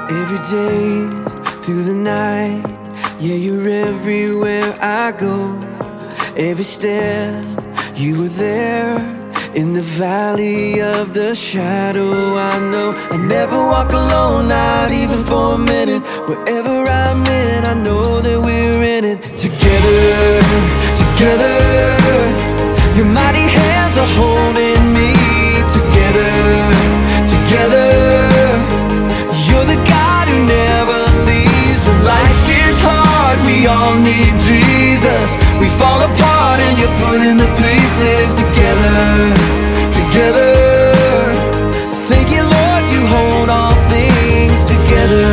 Every day, through the night, yeah, you're everywhere I go. Every step, you were there. In the valley of the shadow, I know I never walk alone, not even for a minute. Wherever I'm in, I know that we're in it together, together. Your mighty hands are holding me together, together. You're the God who never leaves. When life gets hard, we all need Jesus. We fall apart and you're putting the pieces together, together. Thank you, Lord, you hold all things together.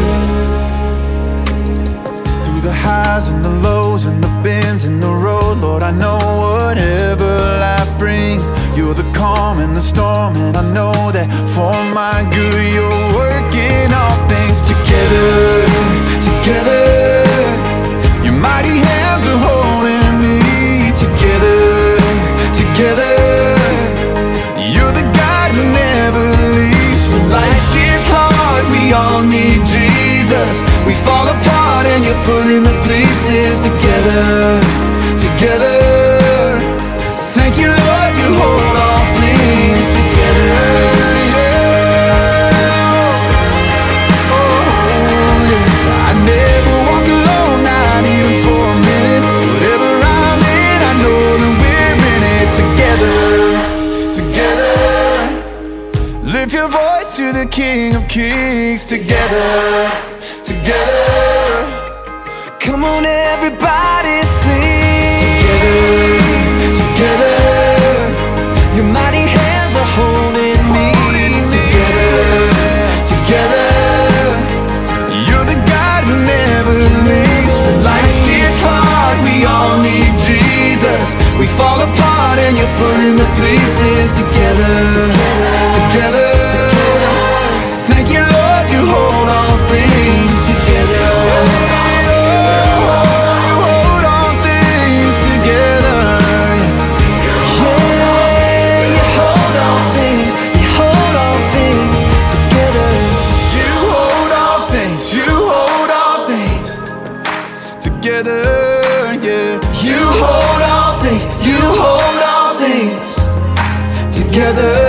Through the highs and the lows and the bends in the road, Lord, I know whatever life brings, you're the calm in the storm, and I know that for my good you're working all things together, together. Your mighty hands are holding me together, together. You're the God who never leaves. When life gets hard, we all need Jesus. We fall apart and you're putting the pieces together, together. Thank you, Lord, you hold all things together. Yeah. Oh, yeah. I never walk alone, not even for a minute. Whatever I'm in, I know that we're in it together, together. Lift your voice to the King of Kings together, together. Come on, everybody, sing Together, together. Your mighty hands are holding me together, together. you're the God who never leaves. When life gets hard, we all need Jesus. We fall apart and you're putting the pieces together, together. Thank you, Lord, you hold all things together. You hold all things together. Yeah, you hold all things, you hold all things together. You hold all things, you hold all things together, yeah. You hold all things, you hold all things together.